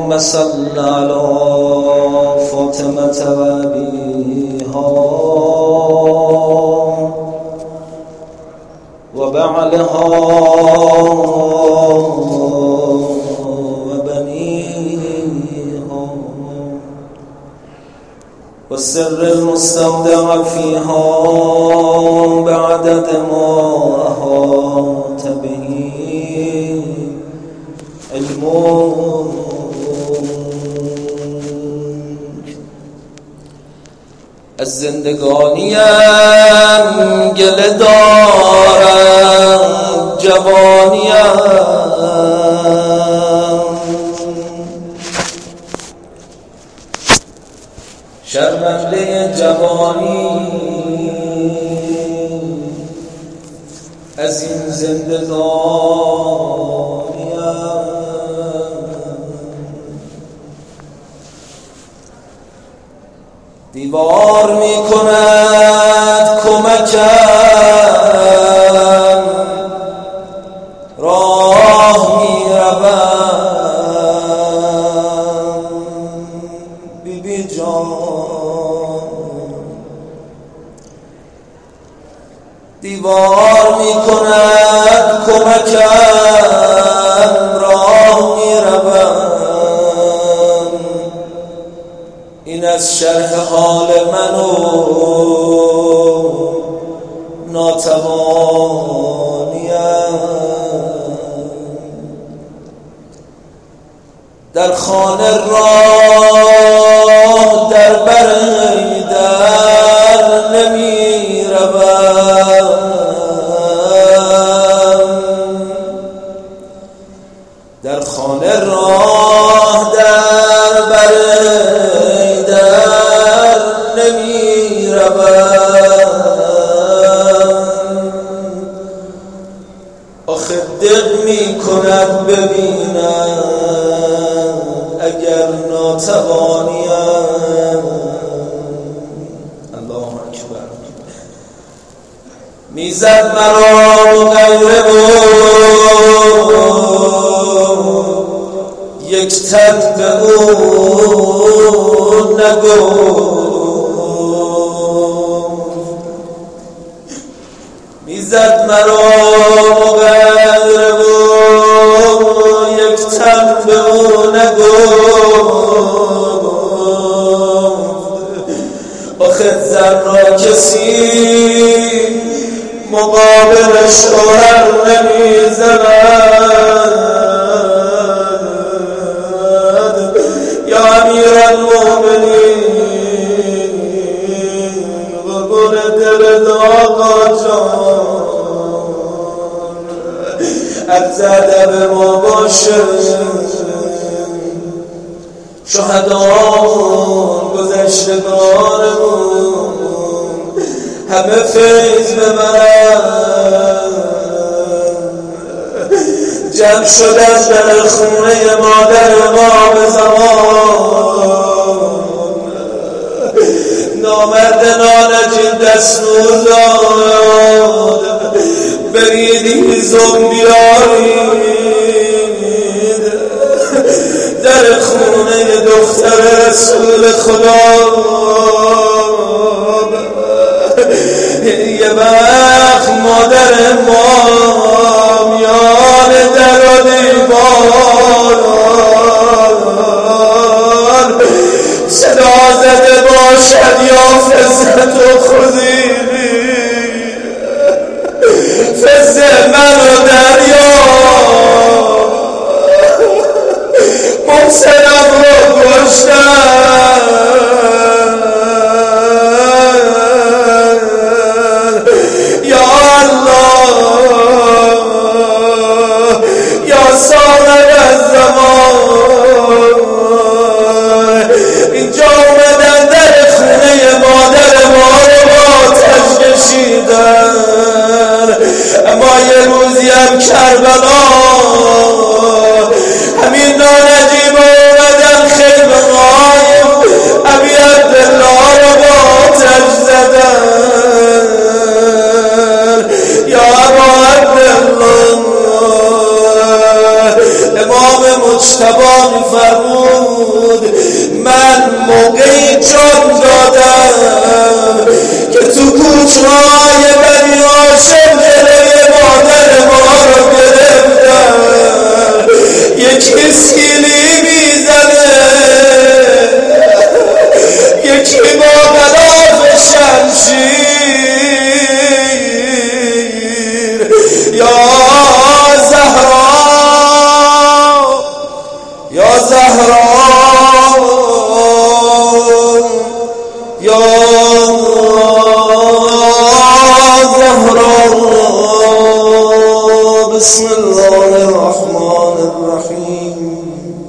اللهم صل على فاطمة وأبيها وبعلها وبنيها والسر المستودع فيها بعدد ما أحاط به علمك. از زندگانیم گله دارم جوانیم، شرمنده جوانی از این زندگانیم. دیوار می کند کمکم، راه می روم بی بی جان. دیوار می کند کمکم، راه می روم. این از شرح حال من و ناتوانیم. در خانه راه در بر در نمی روم. در خانه راه در بر نمی روم. آخه دق می کند ببینم اگر ناتوانیم. الله اکبر. میزد مرا غیره یک تن به او نگفت. میزد مرا غیره یک تن به او نگفت. آخه زن را کسی مقابل شوهر نمیزند. یا امیرالمؤمنین قربون دلت آقا جان، عرض ادب ما باشه. شهدان گذشتگانمون همه فیض ببرن. جمع شدن در خونه مادر ما به زمان. نامرد نانجین دستور داد برید هیزم بیارید در خونه دختر رسول خدا. یه وقت مادر ما میان در و دیوار صدا زده باشد یا فزت و خودی فز من و دریا محسنم رو کشتن. یا الله یا صاحب الزمان، اینجا اومدن در خونه مادر ما رو آتش کشیدن. اما یه روزی هم کربلا همین نانجیب اومدن خیلی غایب ابی عبدالله رو آتش زدن. یا ابا عبدالله امام مجتبی می‌فرمود من موقعی جان دادم که تو کوچه‌های بنی هاشم جلوی مادر ما رو گرفتن. یکی سیلی میزنه، یکی با غلاف شمشیر. یا زهرا، یا زهرا، یا